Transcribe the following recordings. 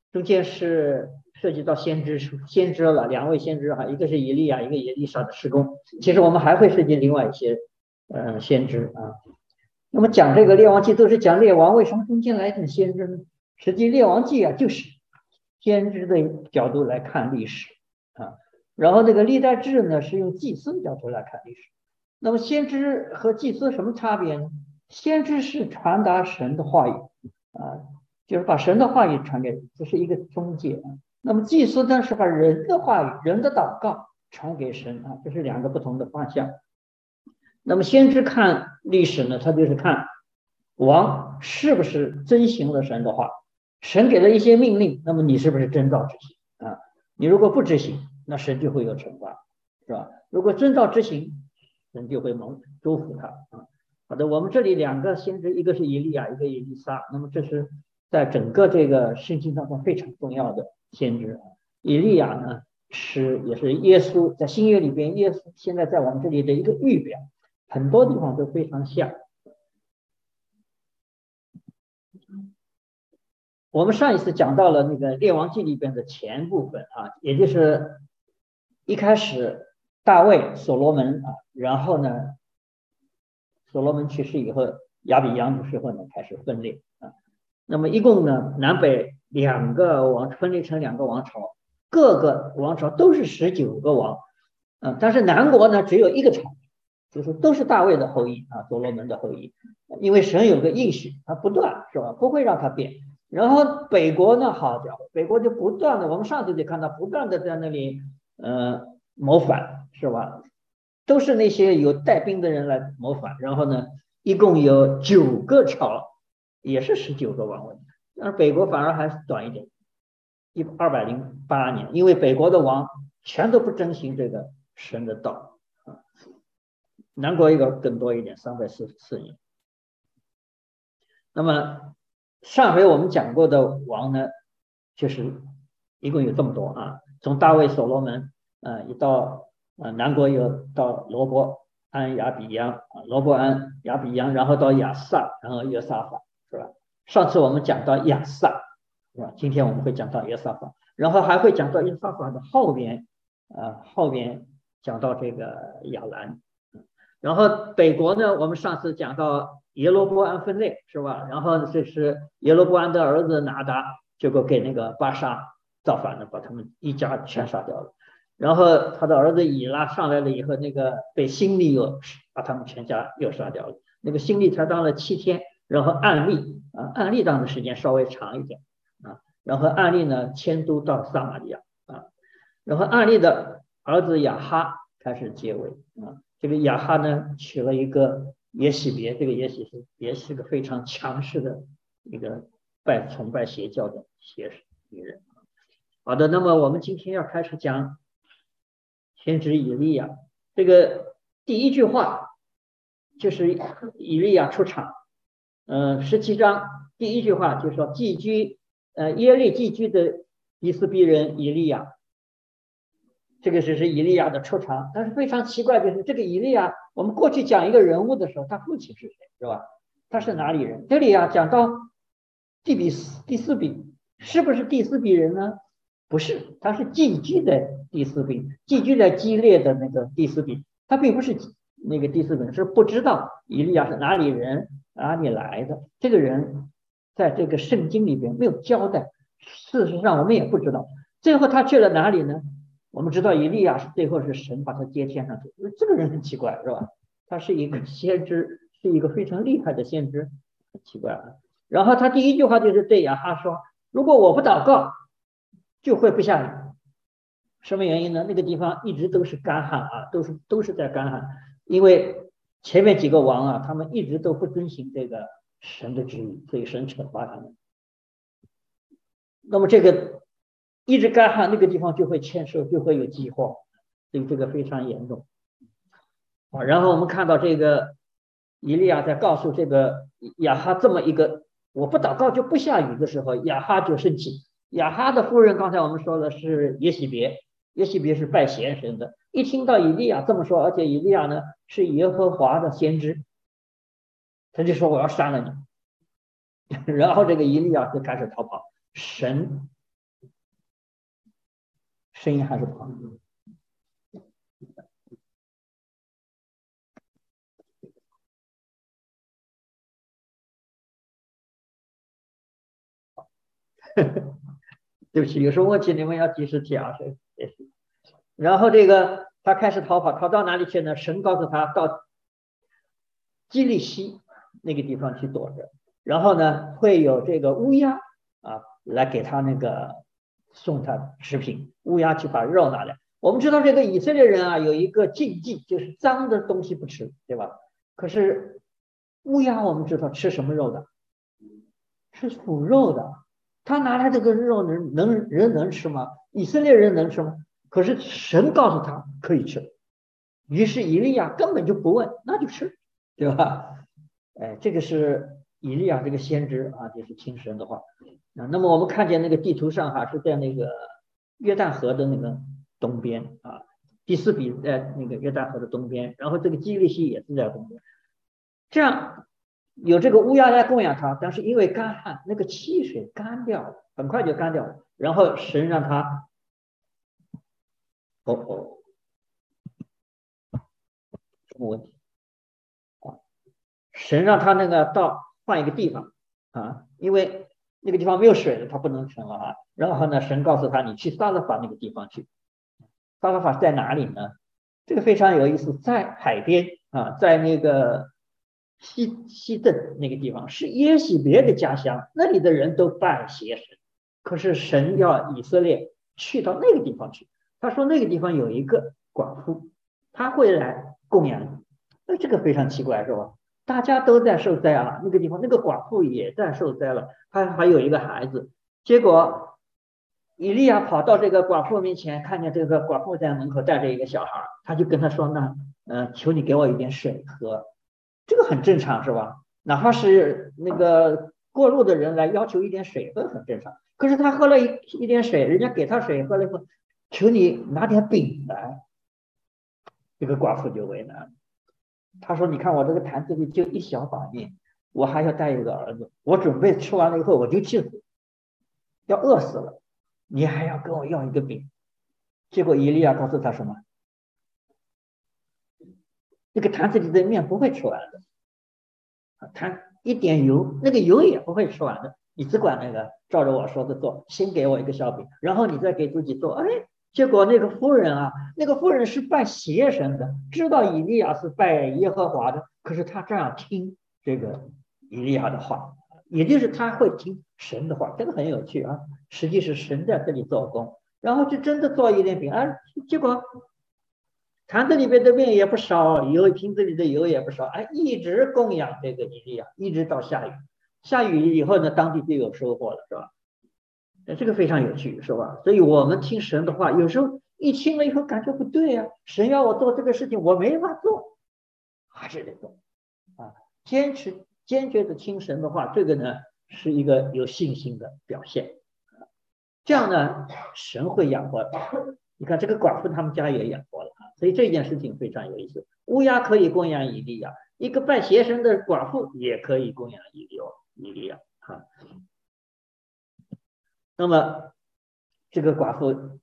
中间是涉及到先知了，两位先知哈，一个是以利亚，一个以利沙的施工。其实我们还会涉及另外一些先知啊。那么讲这个列王记都是讲列王，为什么中间来讲先知呢？实际列王记啊就是先知的角度来看历史啊，然后那个历代志呢是用祭司的角度来看历史。那么先知和祭司什么差别呢？先知是传达神的话语啊，就是把神的话语传给人，这是一个中介啊。那么祭司呢是把人的话语、人的祷告传给神啊，这是两个不同的方向。那么先知看历史呢，他就是看王是不是遵行了神的话，神给了一些命令，那么你是不是遵照执行啊？你如果不执行，那神就会有惩罚，是吧？如果遵照执行，神就会祝福他啊。好的，我们这里两个先知，一个是以利亚，一个以利沙，那么这是在整个这个圣经当中非常重要的先知。以利亚呢也是耶稣在新约里边，耶稣现在在我们这里的一个预表。很多地方都非常像。我们上一次讲到了那个列王记里边的前部分啊，也就是一开始大卫、所罗门啊，然后呢，所罗门去世以后，亚比央的时候呢开始分裂啊。那么一共呢，南北两个王分裂成两个王朝，各个王朝都是19个王，但是南国呢只有一个朝。就是都是大卫的后裔啊，所罗门的后裔，因为神有个应许，他不断是吧，不会让他变。然后北国呢，好家伙，北国就不断的，我们上次就看到不断的在那里谋反是吧？都是那些有带兵的人来谋反，然后呢，一共有9个朝，也是19个王位，但是北国反而还短一点，208年，因为北国的王全都不遵行这个神的道。南国一个更多一点，344年。那么上回我们讲过的王呢，就是一共有这么多啊，从大卫、所罗门，一到南国有到罗伯安、亚比央罗伯安、亚比央，然后到亚萨，然后约沙法，是吧？上次我们讲到亚萨，是吧？今天我们会讲到约沙法，然后还会讲到约沙法的后边讲到这个亚兰。然后北国呢，我们上次讲到耶罗波安分裂是吧？然后这是耶罗波安的儿子拿达，结果给那个巴沙造反了，把他们一家全杀掉了。然后他的儿子以拉上来了以后，那个被辛利又把他们全家又杀掉了。那个辛利才当了7天，然后暗利当的时间稍微长一点啊。然后暗利呢迁都到撒玛利亚啊，然后暗利的儿子亚哈开始接位啊。这个亚哈呢娶了一个耶洗别，这个耶洗别是个非常强势的一个崇拜邪教的女人。好的，那么我们今天要开始讲先知以利亚。这个第一句话就是以利亚出场，17章第一句话就说耶利寄居的以斯比人以利亚。这个是以利亚的出场，但是非常奇怪，就是这个以利亚，我们过去讲一个人物的时候，他父亲是谁，是吧？他是哪里人？这里讲到第四比，是不是第四比人呢？不是，他是寄居的第四比，寄居在基列的那个第四比，他并不是那个第四比，是不知道以利亚是哪里人，哪里来的。这个人在这个圣经里边没有交代，事实上我们也不知道。最后他去了哪里呢？我们知道以利亚最后是神把他接天上去，这个人很奇怪是吧？他是一个先知，是一个非常厉害的先知，很奇怪啊。然后他第一句话就是对亚哈说：“如果我不祷告，就会不下雨。”什么原因呢？那个地方一直都是干旱啊，都是在干旱，因为前面几个王啊，他们一直都不遵行这个神的旨意，所以神惩罚他们。那么这个一直干旱，那个地方就会欠收，就会有饥荒，所以这个非常严重。然后我们看到这个以利亚在告诉这个亚哈这么一个我不祷告就不下雨的时候，亚哈就生气。亚哈的夫人刚才我们说的是耶洗别，耶洗别是拜贤神的，一听到以利亚这么说，而且以利亚呢是耶和华的先知，他就说我要杀了你。然后这个以利亚就开始逃跑，神声音还是跑。对不起，有时候问题你们要及时提啊。然后这个他开始逃跑，逃到哪里去呢？神告诉他到基利西那个地方去躲着，然后呢会有这个乌鸦啊来给他那个送他食品，乌鸦去把肉拿来。我们知道这个以色列人啊有一个禁忌，就是脏的东西不吃，对吧？可是乌鸦我们知道吃什么肉的？吃腐肉的。他拿来这个肉人能吃吗？以色列人能吃吗？可是神告诉他可以吃，于是以利亚根本就不问，那就吃，对吧？哎，这个是以利亚这个先知啊，就是听神的话啊。那么我们看见那个地图上哈，是在那个约旦河的那个东边啊，第四比在那个约旦河的东边，然后这个基利西也是在东边。这样有这个乌鸦来供养他，但是因为干旱，那个汽水干掉了，很快就干掉了。然后神让他哦，什么问题？神让他那个换一个地方啊，因为那个地方没有水了，他不能成了啊。然后呢，神告诉他，你去撒勒法那个地方去。撒勒法在哪里呢？这个非常有意思，在海边啊，在那个西顿那个地方，是耶洗别的家乡，那里的人都拜邪神，可是神要以色列去到那个地方去。他说那个地方有一个寡妇，他会来供养你。那这个非常奇怪，是吧？大家都在受灾啊，那个地方那个寡妇也在受灾了，她还有一个孩子。结果以利亚跑到这个寡妇面前，看见这个寡妇在门口带着一个小孩，他就跟他说呢，求你给我一点水喝。这个很正常是吧？哪怕是那个过路的人来要求一点水喝很正常。可是他喝了一点水，人家给他水喝了以后，求你拿点饼来，这个寡妇就为难。他说：“你看我这个坛子里就一小把面，我还要带一个儿子，我准备吃完了以后我就去死，要饿死了，你还要跟我要一个饼。”结果以利亚告诉他什么？这个坛子里的面不会吃完的，坛一点油，那个油也不会吃完的。你只管那个照着我说的做，先给我一个小饼，然后你再给自己做。哎，结果那个妇人啊，那个妇人是拜邪神的，知道以利亚是拜耶和华的，可是他这样听这个以利亚的话，也就是他会听神的话，这个很有趣啊。实际是神在这里做工，然后就真的做一点饼，哎，结果坛子里边的面也不少，瓶子里的油也不少，哎，一直供养这个以利亚，一直到下雨。下雨以后呢，当地就有收获了，是吧？这个非常有趣，是吧？所以我们听神的话，有时候一听了以后感觉不对呀、神要我做这个事情，我没法做，还是得做啊！坚决的听神的话，这个呢是一个有信心的表现。这样呢，神会养活他。你看这个寡妇他们家也养活了啊，所以这件事情非常有意思。乌鸦可以供养以利亚，一个拜邪神的寡妇也可以供养以利亚啊。那么这个寡妇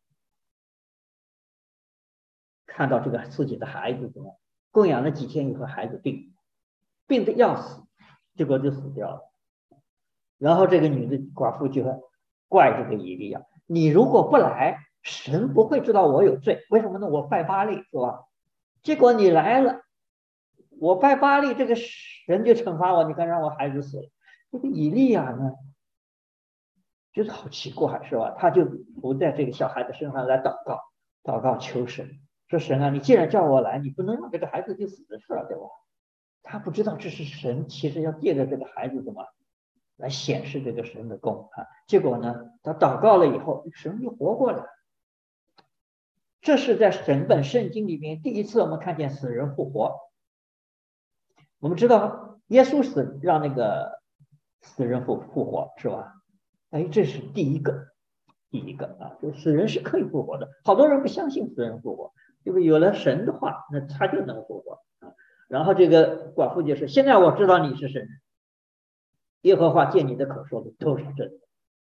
看到这个自己的孩子怎么供养了几天以后，孩子病得要死，结果就死掉了。然后这个女的寡妇就怪这个以利亚，你如果不来，神不会知道我有罪，为什么呢？我拜巴利是吧？结果你来了，我拜巴利，这个神就惩罚我，你看让我孩子死了。这个以利亚呢，觉得好奇怪是吧？他就不在这个小孩子身上来祷告求神，说神啊，你既然叫我来，你不能让这个孩子就死的事了，对吧？他不知道这是神，其实要借着这个孩子怎么来显示这个神的功啊。结果呢，他祷告了以后，神就活过来。这是在整本圣经里面第一次我们看见死人复活。我们知道耶稣死让那个死人复活是吧？哎，这是第一个啊，就死人是可以复活的。好多人不相信死人复活，就是有了神的话，那他就能复活啊。然后这个寡妇就说：“现在我知道你是神，耶和华借你的口说的都是真的。”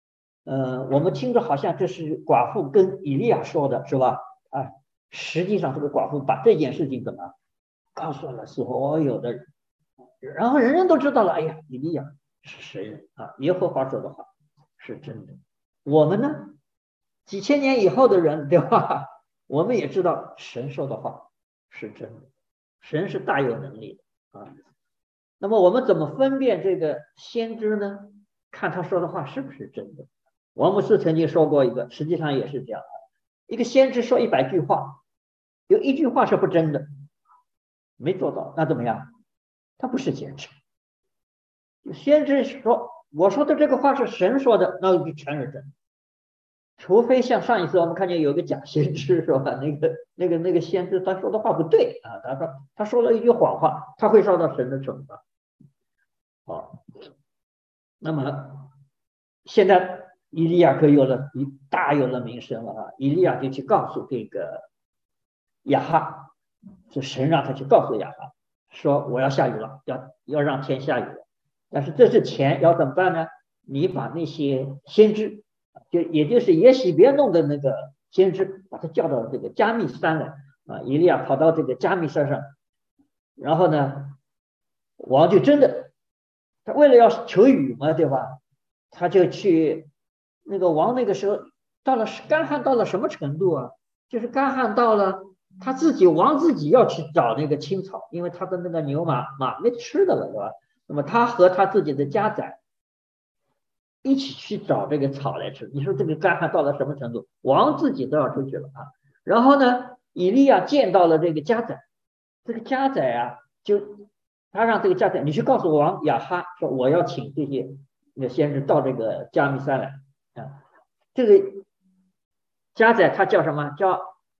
我们听着好像这是寡妇跟以利亚说的，是吧？啊，实际上这个寡妇把这件事情怎么告诉了所有的人，然后人人都知道了。哎呀，以利亚是神人啊，耶和华说的话是真的。我们呢，几千年以后的人，对吧？我们也知道神说的话是真的，神是大有能力的啊。那么我们怎么分辨这个先知呢？看他说的话是不是真的。王牧师曾经说过一个，实际上也是这样的，一个先知说100句话，有1句话是不真的，没做到，那怎么样？他不是先知。先知说我说的这个话是神说的，那就全是真。除非像上一次我们看见有个假先知，是吧？那个先知他说的话不对啊，他说了一句谎话，他会受到神的惩罚。好，那么现在以利亚可大有了名声了啊！以利亚就去告诉这个亚哈，是神让他去告诉亚哈，说我要下雨了，要让天下雨了。但是这之前要怎么办呢？你把那些先知，也就是耶洗别弄的那个先知，把他叫到这个加密山来啊！以利亚跑到这个加密山上，然后呢，王就真的，他为了要求雨嘛，对吧？他就去那个王那个时候到了干旱到了什么程度啊？就是干旱到了王自己要去找那个青草，因为他的那个牛马没吃的了，对吧？那么他和他自己的家宰一起去找这个草来吃。你说这个干旱到了什么程度？王自己都要出去了啊。然后呢，以利亚见到了这个家宰，这个家宰啊，他让这个家宰你去告诉王亚哈说，我要请这些先知到这个加密山来啊。这个家宰他叫什么？叫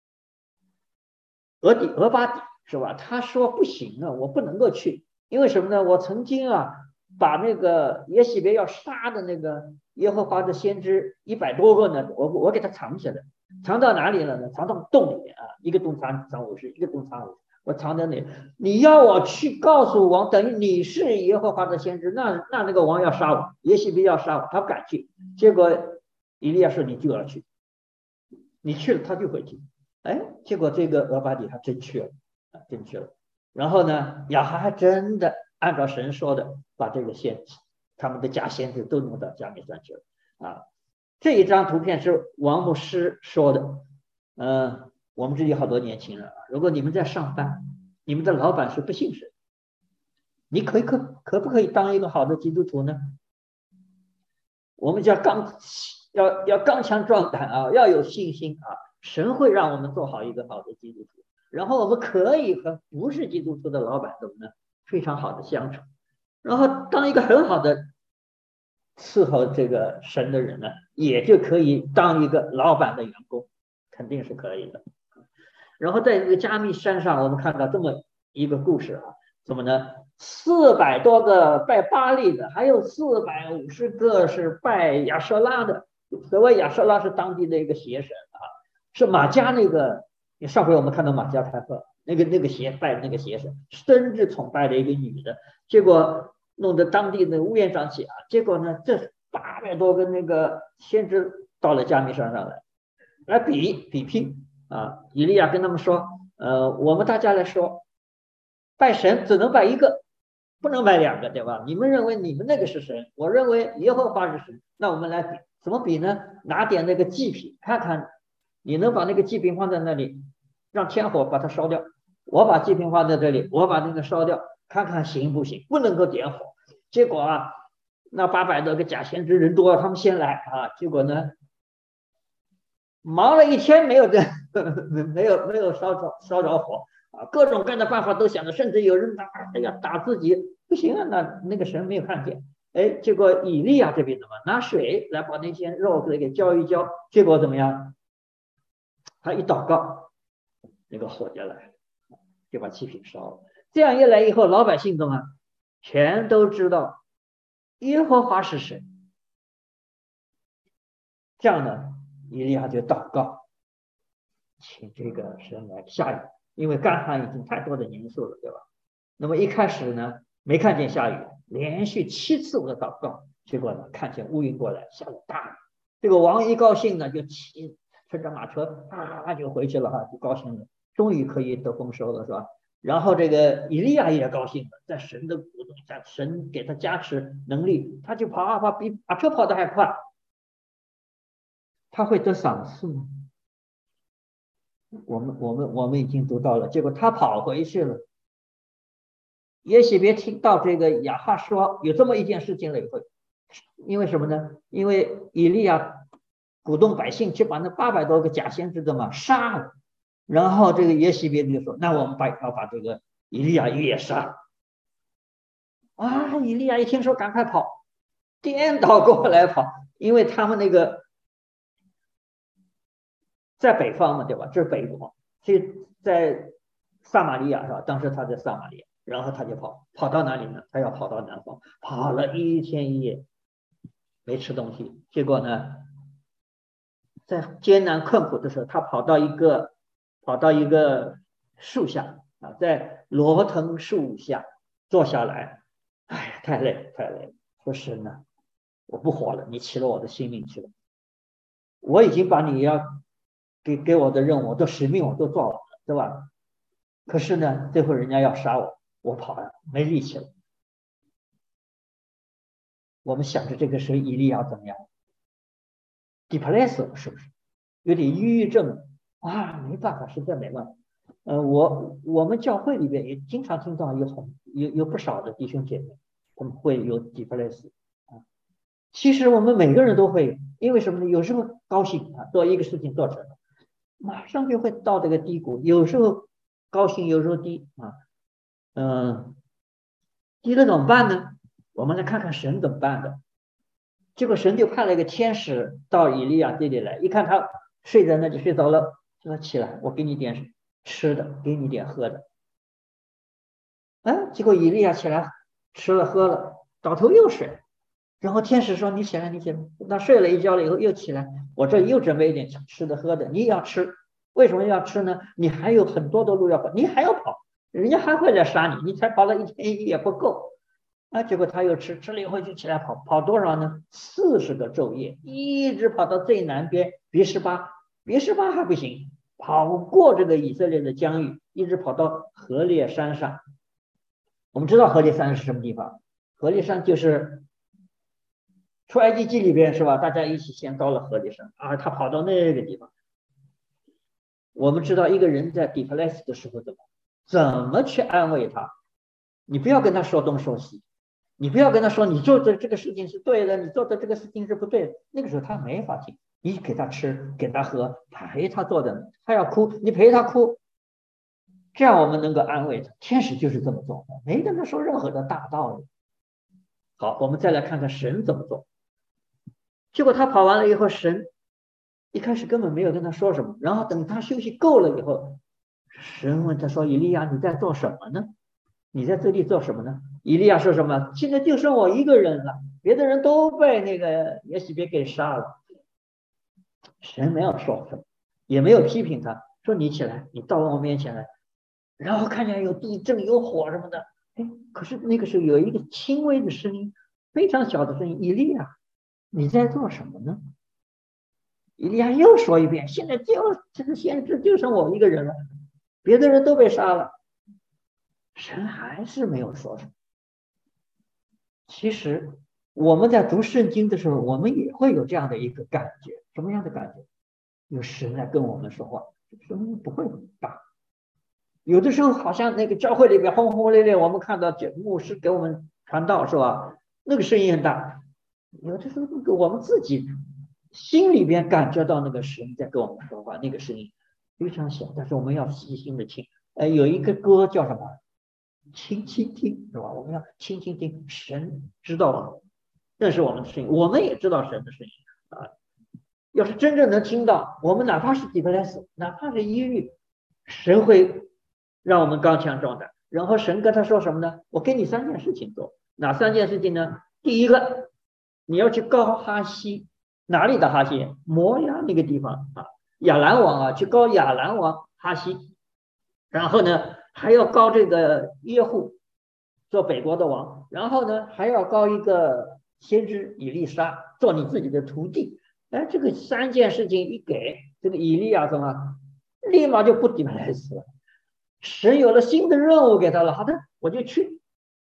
俄巴底，是吧？他说不行啊，我不能够去，因为什么呢？我曾经啊把那个耶洗别要杀的那个耶和华的先知100多个呢，我给他藏起来，藏到哪里了呢？藏到洞里面啊，一个洞藏50，一个洞藏50，我藏在那里。你要我去告诉王，等于你是耶和华的先知，那个王要杀我，耶洗别要杀我，他不敢去。结果以利亚说你就要去，你去了他就会去。哎，结果这个俄巴底还真去了啊，真去了。然后呢，亚哈还真的按照神说的，把这个他们的假先知都弄到加密山去了啊。这一张图片是王牧师说的，我们这里好多年轻人啊，如果你们在上班，你们的老板是不信神，你可不可以当一个好的基督徒呢？我们要刚强壮胆啊，要有信心啊。神会让我们做好一个好的基督徒，然后我们可以和不是基督徒的老板怎么呢？非常好的相处，然后当一个很好的伺候这个神的人呢，也就可以当一个老板的员工，肯定是可以的。然后在这个加密山上，我们看到这么一个故事啊，怎么呢？400多个拜巴力的，还有450个是拜亚舍拉的。所谓亚舍拉是当地的一个邪神啊，是马加那个。上回我们看到马加太后那个拜那个邪神，甚至崇拜的一个女的，结果弄得当地的乌烟瘴气啊。结果呢，这800多个那个先知到了加密山上来比拼啊。以利亚跟他们说，我们大家来说，拜神只能拜一个，不能拜2个，对吧？你们认为你们那个是神，我认为耶和华是神，那我们来比，怎么比呢？拿点那个祭品，看看你能把那个祭品放在那里，让天火把它烧掉。我把祭品放在这里，我把那个烧掉，看看行不行？不能够点火。结果啊，那800多个假先知人多，他们先来啊，结果呢，忙了一天没有没有烧着火啊，各种各样的办法都想着，甚至有人打自己，不行啊，那个神没有看见。哎，结果以利亚这边怎么拿水来把那些肉给浇一浇，结果怎么样？他一祷告，那个火就来，就把祭品烧了。这样一来以后，老百姓怎么全都知道耶和华是神。这样呢，以利亚就祷告，请这个神来下雨，因为干旱已经太多的年数了，对吧？那么一开始呢，没看见下雨，连续7次的祷告，结果呢，看见乌云过来，下了大雨。 这个王一高兴呢，就乘着马车就回去了哈，就高兴了，终于可以得丰收了，是吧？然后这个以利亚也高兴了，在神的鼓动下，神给他加持能力，他就跑，比马车跑得还快。他会得赏赐吗？我们已经读到了，结果他跑回去了。也许别听到这个亚哈说有这么一件事情了以后，因为什么呢？因为以利亚鼓动百姓去把那800多个假先知的嘛杀了，然后这个耶洗别就说：“那我们要把这个以利亚也杀。”啊！以利亚一听说，赶快跑，颠倒过来跑，因为他们那个在北方嘛，对吧？这是北国，所以在撒玛利亚是吧？当时他在撒玛利亚。然后他就跑到哪里呢？他要跑到南方，跑了1天1夜，没吃东西。结果呢，在艰难困苦的时候，他跑到一个树下啊，在罗藤树下坐下来。哎呀，太累了！说神呢，我不活了，你起了我的性命去了。我已经把你要给我的任务、我的使命我都做完了，对吧？可是呢，最后人家要杀我。我跑了，没力气了。我们想着这个时候以利亚怎么样 ？depressed 是不是？有点抑郁症啊？没办法，实在没办法。我们教会里边也经常听到有不少的弟兄姐妹，他们会有 depressed 啊。其实我们每个人都会，因为什么呢？有时候高兴啊，做一个事情做成了，马上就会到这个低谷。有时候高兴，有时候低啊，低了怎么办呢？我们来看看神怎么办的。结果神就派了一个天使到以利亚这里来，一看他睡在那里睡着了，说起来，我给你点吃的，给你点喝的。结果以利亚起来吃了喝了，倒头又睡。然后天使说：“你起来，你起来。”他睡了一觉了以后又起来，我这又准备一点吃的喝的，你也要吃。为什么要吃呢？你还有很多的路要跑，你还要跑。人家还会来杀你，你才跑了1天1夜不够结果他又吃了以后就起来跑多少呢？40个昼夜，一直跑到最南边别是巴还不行，跑过这个以色列的疆域，一直跑到何烈山上。我们知道何烈山是什么地方？何烈山就是出埃及记里边是吧？大家一起先到了何烈山他跑到那个地方。我们知道一个人在 depressed 的时候怎么去安慰他？你不要跟他说东说西，你不要跟他说你做的这个事情是对的，你做的这个事情是不对的。那个时候他没法听，你给他吃，给他喝，陪他做的，他要哭，你陪他哭，这样我们能够安慰他。天使就是这么做的，没跟他说任何的大道理。好，我们再来看看神怎么做。结果他跑完了以后，神一开始根本没有跟他说什么，然后等他休息够了以后，神问他说：“以利亚，你在做什么呢？你在这里做什么呢？”以利亚说什么？现在就剩我一个人了，别的人都被那个耶洗别给杀了。神没有说什么，也没有批评他，说你起来，你到我面前来。然后看见有地震、有火什么的，可是那个时候有一个轻微的声音，非常小的声音：“以利亚，你在做什么呢？”以利亚又说一遍：“现在这个先知就剩我一个人了，别的人都被杀了。”神还是没有说什么。其实我们在读圣经的时候，我们也会有这样的一个感觉。什么样的感觉？有神来跟我们说话，声音不会很大。有的时候好像那个教会里边轰轰烈烈，我们看到牧师给我们传道是吧？那个声音很大。有的时候我们自己心里边感觉到那个神在跟我们说话，那个声音非常小，但是我们要细心的听。有一个歌叫什么？轻轻听是吧？我们要轻轻听，神知道认识我们的声音，我们也知道神的声音要是真正能听到，我们哪怕是depressed，哪怕是抑郁，神会让我们刚强壮胆。然后神跟他说什么呢？我给你3件事情做。哪3件事情呢？第一个，你要去告哈西。哪里的哈西？摩押那个地方亚兰王去告亚兰王哈西。然后呢还要告这个耶户做北国的王，然后呢还要告一个先知以利沙做你自己的徒弟。 哎，这个3件事情一给这个以利亚什么，立马就不底盘来死了。神有了新的任务给他了，好的，我就去。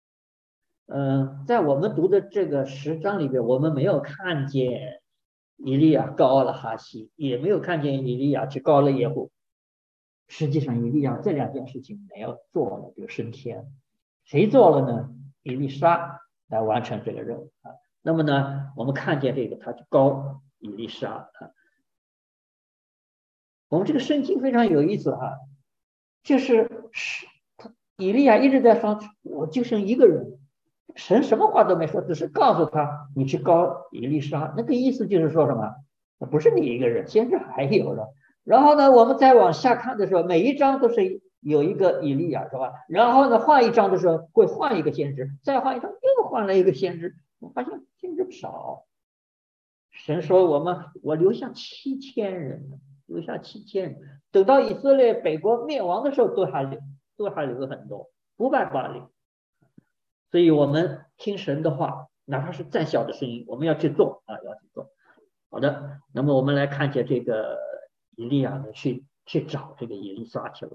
在我们读的这个10章里边，我们没有看见以利亚膏了哈西，也没有看见以利亚去膏了耶户。实际上，以利亚这2件事情没有做了就升天，谁做了呢？以利沙来完成这个任务啊。那么呢，我们看见这个，他去膏以利沙啊。我们这个圣经非常有意思啊，就是以利亚一直在说，我就剩一个人。神什么话都没说，只是告诉他你去膏以利沙，那个意思就是说什么？不是你一个人，先知还有了。然后呢，我们再往下看的时候，每一章都是有一个以利亚，是吧？然后呢，换一章的时候会换一个先知，再换一章又换了一个先知。我发现先知不少。神说我留下7000人，留下7000人，等到以色列北国灭亡的时候，都还留很多，不败巴黎。所以我们听神的话，哪怕是再小的声音，我们要去做啊，要去做。好的，那么我们来看见这个以利亚呢，去找这个以利沙去了，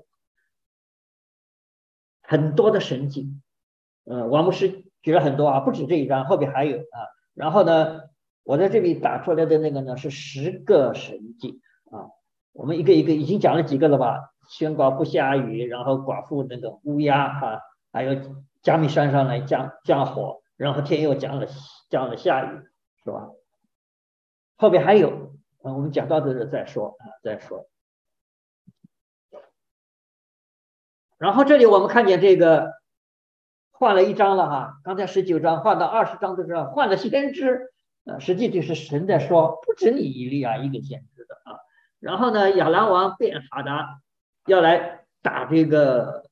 很多的神迹。王牧师举了很多啊，不止这一章，后边还有啊。然后呢，我在这里打出来的那个呢是10个神迹啊。我们一个一个已经讲了几个了吧？宣告不下雨，然后寡妇那个乌鸦啊，还有加密山上来降火，然后天又降了下雨，是吧？后边还有，我们讲到这再说。然后这里我们看见这个换了一章了哈，刚才19章换到20章的时候换了先知，实际就是神在说，不止你以利亚一个先知的啊。然后呢，亚兰王便哈达要来打这个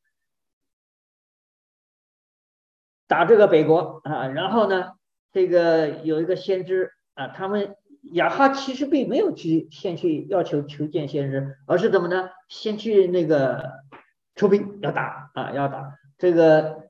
北国啊，然后呢，这个有一个先知啊，他们亚哈其实并没有先去要求见先知，而是怎么呢？先去那个出兵要打这个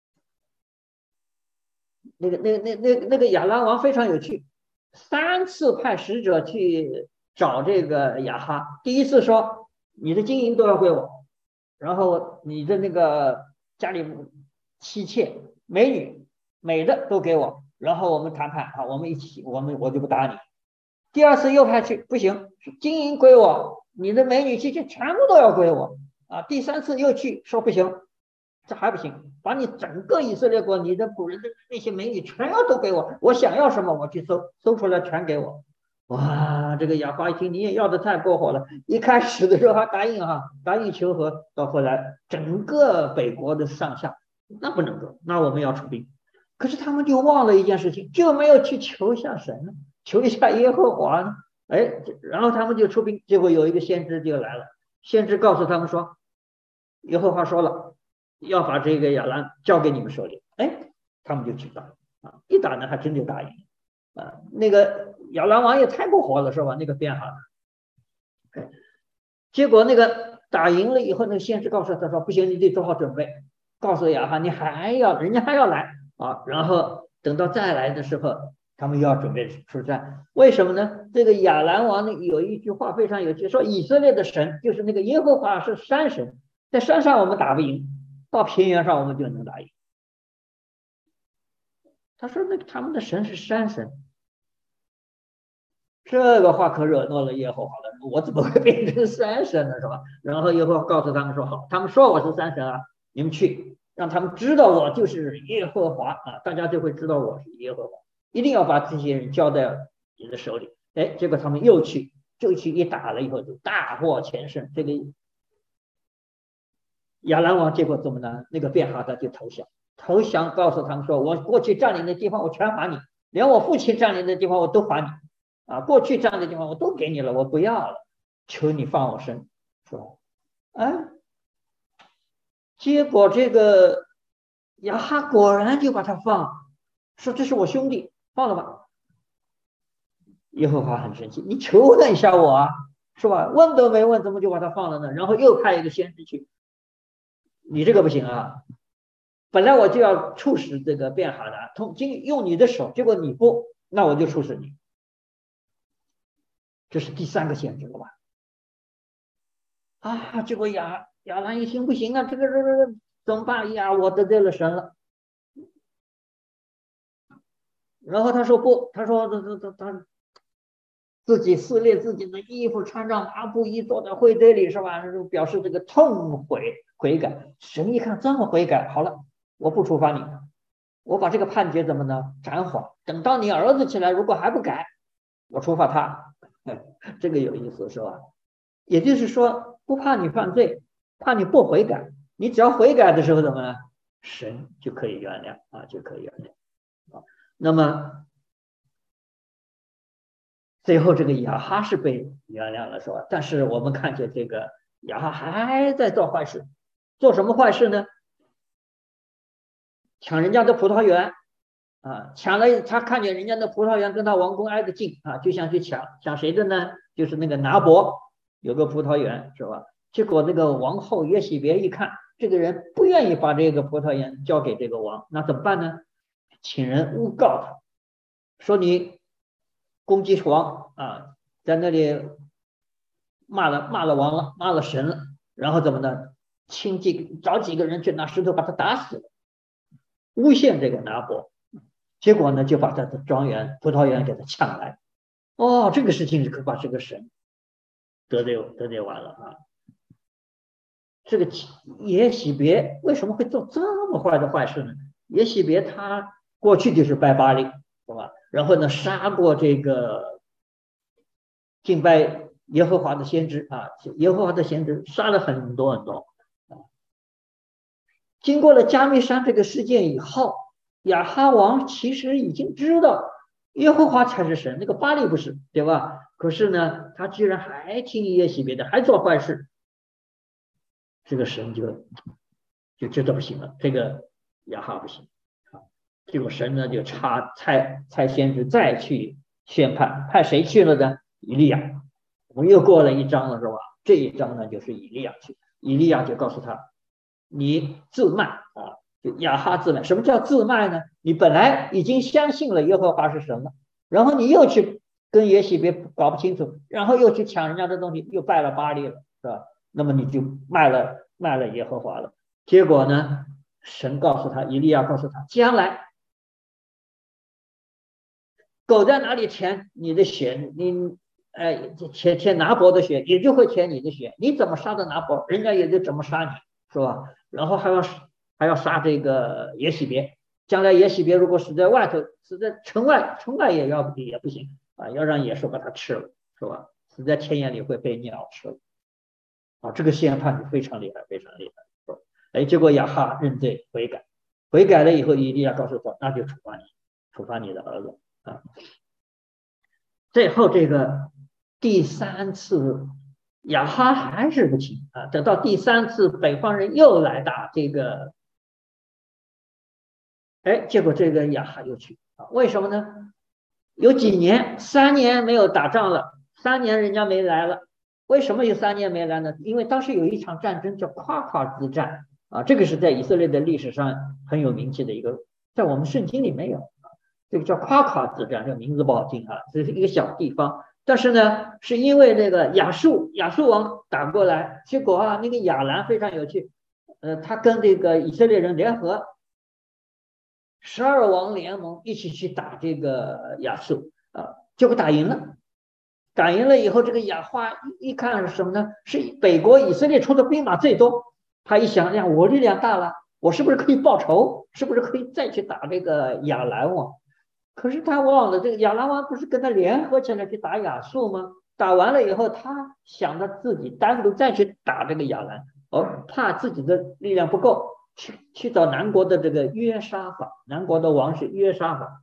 那个亚兰王非常有趣，3次派使者去找这个亚哈。第一次说你的金银都要归我，然后你的那个家里妻妾美女美的都给我，然后我们谈判啊，我们一起，我就不打你。第2次又派去，不行，金银归我，你的美女妻妾全部都要归我啊。第3次又去说不行，这还不行，把你整个以色列国，你的仆人的那些美女全要都给我，我想要什么我去搜出来全给我。哇，这个亚哈一听你也要的太过火了，一开始的时候还答应求和，到后来整个北国的上下，那不能够，那我们要出兵。可是他们就忘了一件事情，就没有去求一下神呢，求一下耶和华呢。哎，然后他们就出兵，结果有一个先知就来了，先知告诉他们说，耶和华说了，要把这个亚兰交给你们手里。哎，他们就去打啊，一打呢还真就打赢啊。那个亚兰王也太过火了，是吧？那个变哈，结果那个打赢了以后，那个先知告诉他说，不行，你得做好准备，告诉亚哈，人家还要来啊。然后等到再来的时候，他们又要准备出战。为什么呢？这个亚兰王呢有一句话非常有趣，说以色列的神就是那个耶和华是山神，在山上我们打不赢，到平原上我们就能打赢。他说那他们的神是山神，这个话可惹怒了耶和华了，我怎么会变成山神呢？是吧？然后耶和华告诉他们说，好，他们说我是山神啊，你们去让他们知道我就是耶和华啊，大家就会知道我是耶和华，一定要把这些人交在你的手里。哎，结果他们又去一打了以后就大获全胜。这个亚兰王结果怎么呢？那个便哈达就投降，告诉他们说，我过去占领的地方我全还你，连我父亲占领的地方我都还你啊，过去占领的地方我都给你了，我不要了，求你放我生，是吧？啊，结果这个亚哈果然就把他放，说这是我兄弟，放了吧。耶和华很生气，你求问一下我啊，是吧？问都没问，怎么就把他放了呢？然后又派一个先知去，你这个不行啊！本来我就要处死这个便哈达，用你的手，结果你不，那我就处死你。 这是第3个先知了吧？啊，结果亚兰一听不行啊，这怎么办呀？我得罪了神了。然后他说不，他说他自己撕裂自己的衣服，穿上麻布衣，坐在会堆里，是吧？就表示这个痛悔改。神一看这么悔改，好了，我不处罚你，我把这个判决怎么呢？暂缓，等到你儿子起来，如果还不改，我处罚他。这个有意思是吧？也就是说，不怕你犯罪，怕你不悔改。你只要悔改的时候，怎么呢？神就可以原谅啊，就可以原谅啊。那么最后这个亚哈是被原谅了，是吧？但是我们看见这个亚哈还在做坏事，做什么坏事呢？抢人家的葡萄园啊，抢了他看见人家的葡萄园跟他王宫挨得近啊，就想去抢谁的呢？就是那个拿伯有个葡萄园，是吧？结果那个王后耶洗别一看，这个人不愿意把这个葡萄园交给这个王，那怎么办呢？请人诬告他，说你攻击王啊，在那里骂了王了，骂了神了，然后怎么呢？找几个人去拿石头把他打死了，诬陷这个拿伯，结果呢就把他的葡萄园给他抢来。哦，这个事情可把这个神得罪完了啊！这个耶洗别为什么会做这么坏的坏事呢？耶洗别他过去就是拜巴力，是吧？然后呢，杀过这个敬拜耶和华的先知啊，耶和华的先知杀了很多很多。经过了加密山这个事件以后，亚哈王其实已经知道耶和华才是神，那个巴力不是，对吧？可是呢，他居然还听耶洗别的，还做坏事，这个神就知道不行了，这个亚哈不行啊。结果神呢就差先知再去宣判，派谁去了呢？以利亚。我们又过了一章了，是吧？这一章呢就是以利亚去，以利亚就告诉他，你自卖啊，就亚哈自卖。什么叫自卖呢？你本来已经相信了耶和华是神了，然后你又去跟耶洗别搞不清楚，然后又去抢人家的东西，又拜了巴力了，是吧？那么你就卖了耶和华了。结果呢，神告诉他，以利亚告诉他，将来狗在哪里舔你的血，舔拿伯的血，也就会舔你的血。你怎么杀的拿伯，人家也就怎么杀你，是吧？然后还要杀这个耶洗别，将来耶洗别如果死在外头，死在城外也不行啊，要让野兽把它吃了，是吧？死在田野里会被鸟吃了啊，这个宣判就非常厉害，非常厉害。哎，结果亚哈认罪悔改了以后，以利亚告诉他，那就处罚你的儿子啊。最后这个第3次，亚哈还是不行啊。等到第3次，北方人又来打这个，哎，结果这个亚哈又去啊？为什么呢？有几年，3年没有打仗了，3年人家没来了。为什么有3年没来呢？因为当时有一场战争叫夸夸之战啊，这个是在以色列的历史上很有名气的一个，在我们圣经里没有。这个叫夸夸之战，这个名字不好听啊，这是一个小地方。但是呢，是因为那个亚述王打过来，结果啊，那个亚兰非常有趣，他跟这个以色列人联合12王联盟一起去打这个亚述啊，结果打赢了。打赢了以后，这个亚哈一看是什么呢？是北国以色列出的兵马最多。他一想，呀，我力量大了，我是不是可以报仇？是不是可以再去打这个亚兰王？可是他忘了，这个亚兰王不是跟他联合起来去打亚述吗？打完了以后，他想着自己单独再去打这个亚兰，怕自己的力量不够，去找南国的这个约沙法，南国的王是约沙法。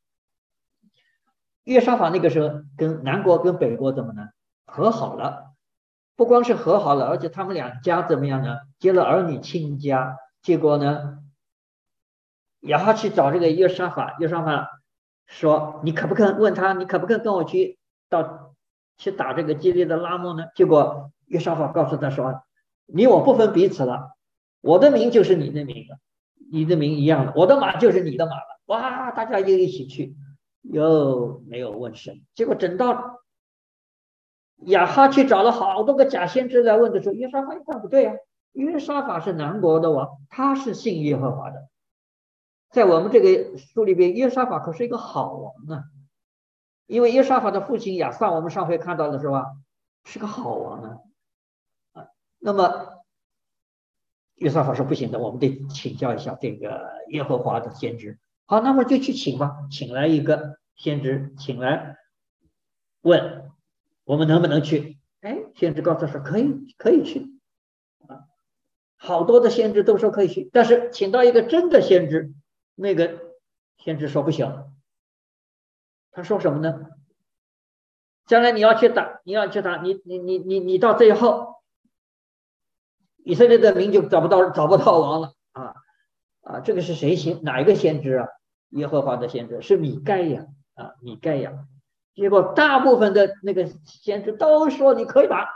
约沙法那个时候跟南国跟北国怎么呢？和好了，不光是和好了，而且他们两家怎么样呢？结了儿女亲家。结果呢，亚哈去找这个约沙法，约沙法说：“你可不肯问他，你可不肯跟我去打这个基列的拉莫呢？”结果约沙法告诉他说：“你我不分彼此了，我的名就是你的名了，你的名一样的，我的马就是你的马了。”哇，大家又一起去。又没有问神，结果等到亚哈去找了好多个假先知来问的时候，约沙法一看不对啊，约沙法是南国的王，他是信耶和华的，在我们这个书里边，约沙法可是一个好王啊，因为约沙法的父亲亚撒，我们上回看到的是吧，是个好王啊。那么约沙法说不行的，我们得请教一下这个耶和华的先知。好，那么就去请吧，请来一个先知，请来问我们能不能去？哎，先知告诉他说可以，可以去。好多的先知都说可以去，但是请到一个真的先知，那个先知说不行。他说什么呢？将来你要去打，你到最后，以色列的民就找不到王了啊！这个是谁哪一个先知啊？耶和华的先知是米盖亚啊，米盖亚。结果大部分的那个先知都说你可以打，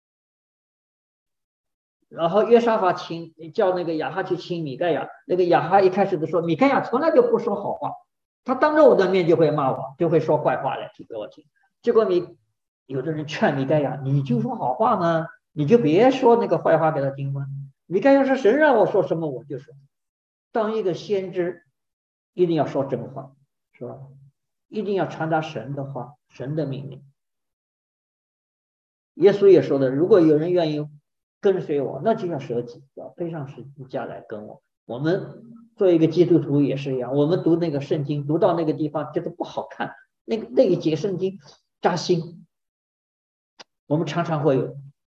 然后约沙法叫那个亚哈去请米盖亚，那个亚哈一开始就说米盖亚从来就不说好话，他当着我的面就会骂我，就会说坏话来给我听。结果有的人劝米盖亚，你就说好话嘛，你就别说那个坏话给他听嘛。米盖亚说神让我说什么我就说。当一个先知一定要说真话，是吧？一定要传达神的话，神的命令。耶稣也说的，如果有人愿意跟随我，那就要舍己，要背上十字架来跟我。我们做一个基督徒也是一样，我们读那个圣经，读到那个地方觉得不好看，那一节圣经扎心，我们常常会有。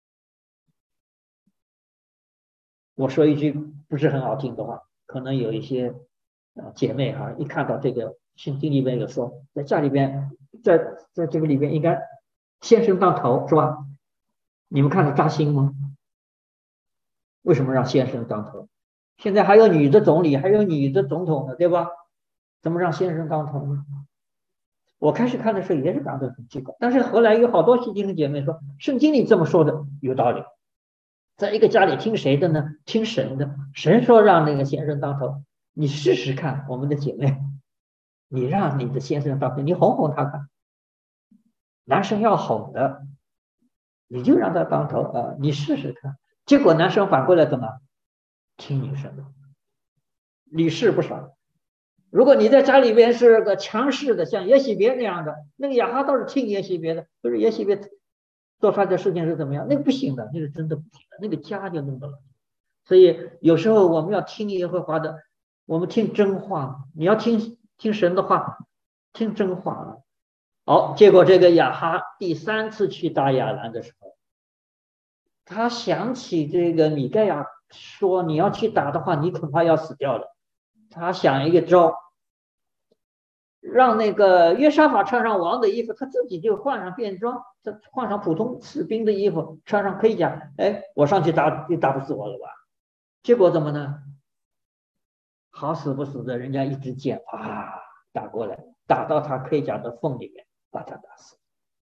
我说一句不是很好听的话，可能有一些姐妹哈，一看到这个圣经里面有说，在家里边，在这个里边应该先生当头是吧？你们看着扎心吗？为什么让先生当头？现在还有女的总理，还有女的总统呢，对吧？怎么让先生当头呢？我开始看的时候也是感到很奇怪，但是后来有好多弟兄姐妹说，圣经里这么说的有道理。在一个家里听谁的呢？听神的。神说让那个先生当头，你试试看，我们的姐妹，你让你的先生当头，你哄哄他看。男生要哄的，你就让他当头啊，你试试看。结果男生反过来怎么听女生的？屡试不爽。如果你在家里边是个强势的，像耶洗别那样的，那个亚哈倒是听耶洗别的，不是耶洗别做出来的事情是怎么样？那个不行的，那个真的不行的，那个家就弄不了。所以有时候我们要听耶和华的，我们听真话，你要听神的话，听真话啊。好，结果这个亚哈第3次去打亚兰的时候，他想起这个米盖亚说你要去打的话，你恐怕要死掉了。他想一个招，让那个约沙法穿上王的衣服，他自己就换上便装，换上普通士兵的衣服，穿上盔甲，哎，我上去打就打不死我了吧？结果怎么呢？好死不死的，人家一支箭啊打过来，打到他盔甲的缝里面，把他打死。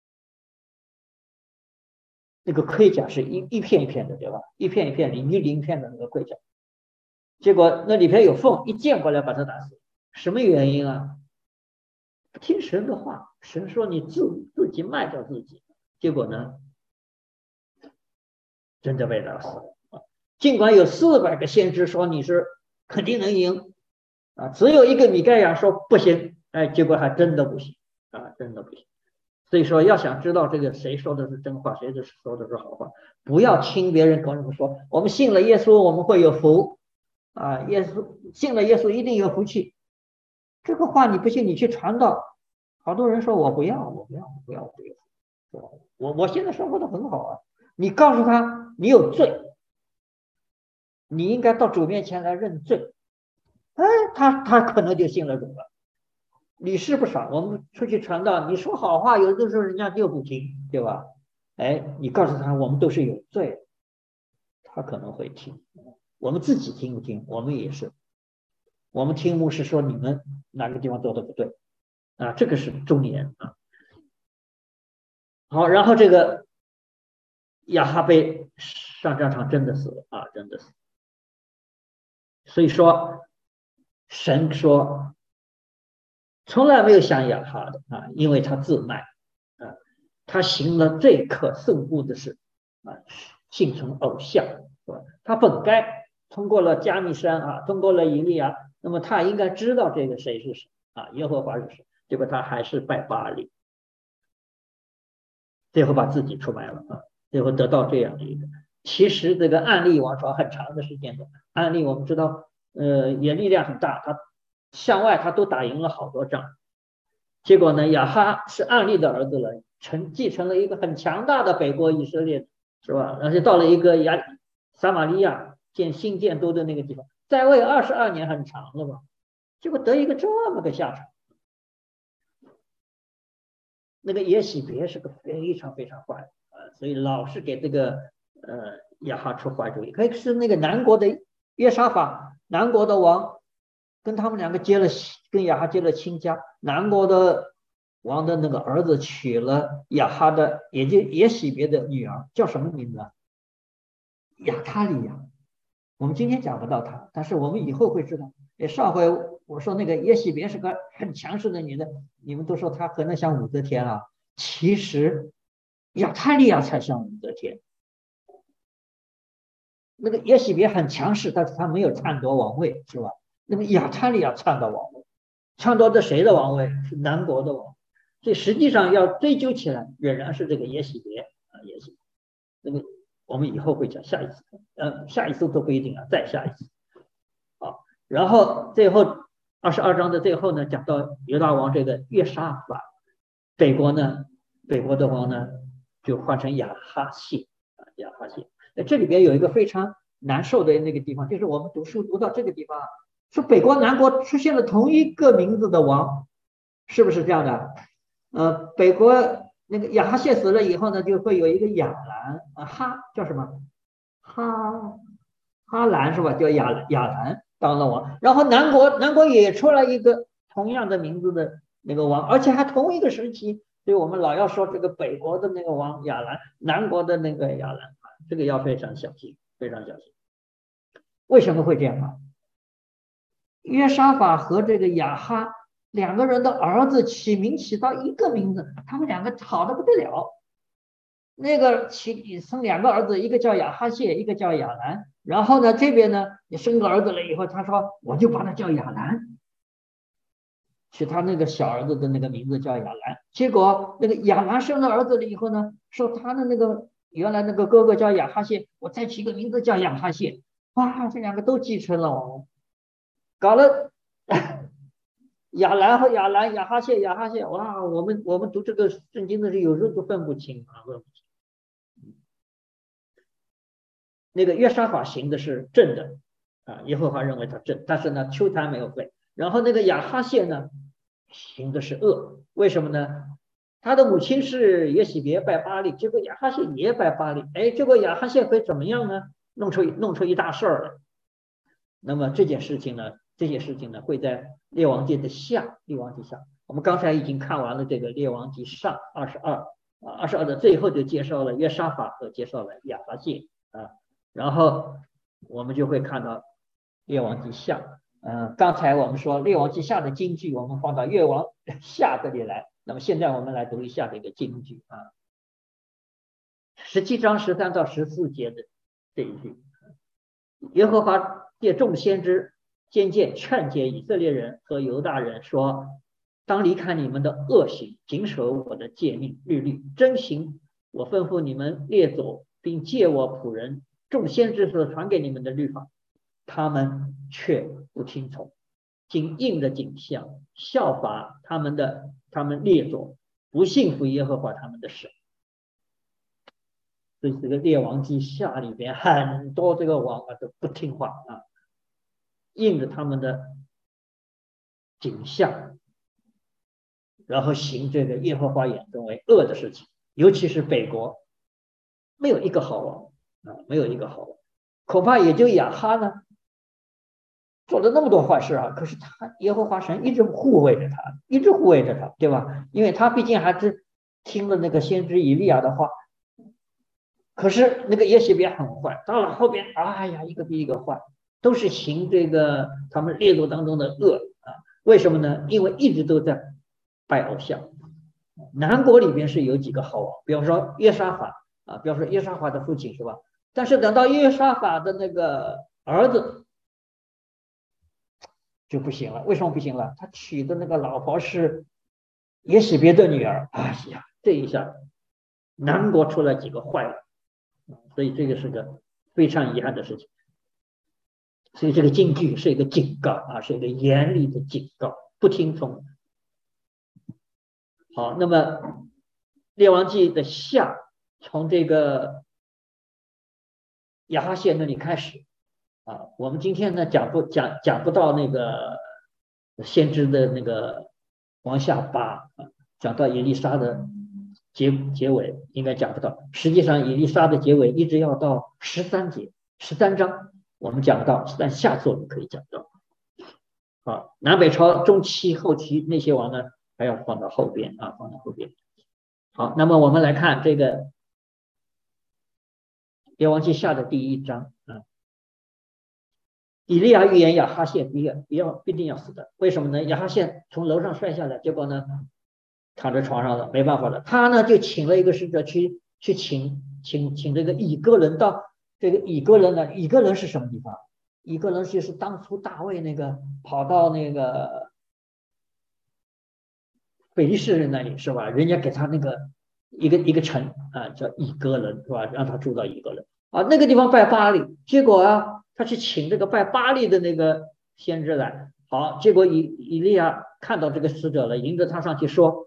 那个盔甲是一片一片的，对吧？一片一片零片的那个盔甲，结果那里边有缝，一箭过来把他打死。什么原因啊？不听神的话，神说你自己卖掉自己，结果呢，真的被打死了。尽管有400个先知说你是肯定能赢啊，只有一个米盖亚说不行，哎，结果还真的不行啊，真的不行。所以说，要想知道这个谁说的是真话，谁说的是好话，不要听别人跟我们说，我们信了耶稣，我们会有福啊，信了耶稣一定有福气。这个话你不信，你去传道，好多人说我不要，我不要，我不要，我现在生活的很好啊。你告诉他你有罪，你应该到主面前来认罪，哎，他可能就信了主了。屡试不爽，我们出去传道，你说好话，有的时候人家就不听，对吧？哎，你告诉他我们都是有罪，他可能会听。我们自己听不听？我们也是，我们听牧师说你们哪个地方做的不对啊，这个是忠言啊。好，然后这个亚哈贝上战场真的死了啊，真的死。所以说，神说从来没有想亚哈的啊，因为他自卖啊。 他行了最可憎恶的事啊，信从偶像，是吧？他本该通过了加密山啊，通过了以利亚，那么他应该知道这个谁是谁啊，耶和华是谁，结果他还是拜巴力，最后把自己出卖了啊，最后得到这样的一个。其实这个暗利王朝很长的时间的，暗利我们知道，也力量很大，他向外他都打赢了好多仗。结果呢，亚哈是暗利的儿子了，继承了一个很强大的北国以色列，是吧？而且到了一个撒玛利亚新建都的那个地方，在位22年很长了嘛，结果得一个这么个下场。那个耶洗别是个非常非常坏所以老是给这个亚哈出坏主意。可以是那个南国的约沙法，南国的王跟他们两个跟亚哈结了亲家，南国的王的那个儿子娶了亚哈的，也就耶洗别的女儿，叫什么名字啊？亚他利亚。我们今天讲不到她，但是我们以后会知道。上回我说那个耶洗别是个很强势的女的，你们都说她可能像武则天啊，其实亚他利亚才像武则天。那个耶洗别很强势，但是她没有篡夺王位，是吧？那么亚他利亚篡夺王位，篡夺的谁的王位？是南国的王。所以实际上要追究起来，仍然是这个耶洗别啊，耶洗别。那个我们以后会讲，下一次都不一定啊，再下一次。好，然后最后22章的最后呢，讲到犹大王这个约沙法，北国的王呢就换成亚哈谢啊，亚哈谢。这里边有一个非常难受的那个地方，就是我们读书读到这个地方，说北国南国出现了同一个名字的王，是不是这样的？北国那个亚哈谢死了以后呢，就会有一个亚兰叫什么哈兰是吧？叫亚兰当了王，然后南国也出了一个同样的名字的那个王，而且还同一个时期。所以我们老要说这个北国的那个王亚兰，南国的那个亚兰，这个要非常小心，非常小心。为什么会这样啊？约沙法和这个亚哈两个人的儿子起名起到一个名字，他们两个好的不得了。那个生两个儿子，一个叫亚哈谢，一个叫亚兰。然后呢，这边呢也生个儿子了以后，他说我就把他叫亚兰，取他那个小儿子的那个名字叫亚兰。结果那个亚兰生了儿子了以后呢，说他的那个原来那个哥哥叫亚哈谢，我再起个名字叫亚哈谢。哇，这两个都继承了王，搞了亚兰和亚兰，亚哈谢，哇，我们读这个圣经的时候，有时候都分不清啊，分不清。那个约沙法行的是正的啊，耶和华认为他正，但是呢，秋坛没有废。然后那个亚哈谢呢，行的是恶，为什么呢？他的母亲是耶洗别拜巴力，结果亚哈谢也拜巴力，结果亚哈谢会怎么样呢？弄出一大事儿来。那么这些事情呢，会在列王记下。我们刚才已经看完了这个列王记上22的最后就介绍了约沙法和介绍了亚哈谢啊。然后我们就会看到列王记下，刚才我们说列王记下的金句，我们放到列王下这里来。那么现在我们来读一下这个金句啊，17章13到14节的这一句，耶和华借众先知渐渐劝诫以色列人和犹大人说：当离开你们的恶行，谨守我的诫命律例，遵行我吩咐你们列祖，并借我仆人众先知所传给你们的律法，他们却不听从，竟应着景象，效法他们列祖，不信服耶和华他们的神。所以这个列王记下里边很多这个王都不听话啊，应着他们的景象，然后行这个耶和华眼中为恶的事情。尤其是北国，没有一个好王啊，没有一个好王，恐怕也就亚哈呢，做了那么多坏事啊，可是他耶和华神一直护卫着他，对吧？因为他毕竟还是听了那个先知以利亚的话。可是那个耶洗别很坏，到了后边，哎呀，一个比一个坏，都是行这个他们列祖当中的恶啊。为什么呢？因为一直都在拜偶像， 南国里边是有几个好王，比方说约沙法啊，比方说约沙法的父亲是吧？但是等到约沙法的那个儿子就不行了，为什么不行了？他娶的那个老婆是耶洗别的女儿，哎呀，这一下南国出了几个坏人，所以这个是个非常遗憾的事情。所以这个京剧是一个警告啊，是一个严厉的警告，不听从。好，那么《列王记》的下，从这个亚哈谢那里开始啊，我们今天呢讲不到那个先知的那个往下扒啊，讲到以利沙的结尾应该讲不到。实际上，以利沙的结尾一直要到13章，我们讲不到，但下次我们可以讲到。啊，南北朝中期、后期那些王呢，还要放到后边啊，放到后边。好，那么我们来看这个列王记下的第1章啊，以利亚预言亚哈谢必定要死的，为什么呢？亚哈谢从楼上摔下来，结果呢躺在床上了，没办法了，他呢就请了一个使者去请这个以哥人到这个以哥人呢，以哥人是什么地方？以哥人就是当初大卫那个跑到那个非利士人那里是吧？人家给他那个一个城啊，叫以哥人是吧？让他住到以哥人啊，那个地方拜巴力，结果啊，他去请这个拜巴力的那个先知来，好，结果以利亚看到这个使者了，迎着他上去说，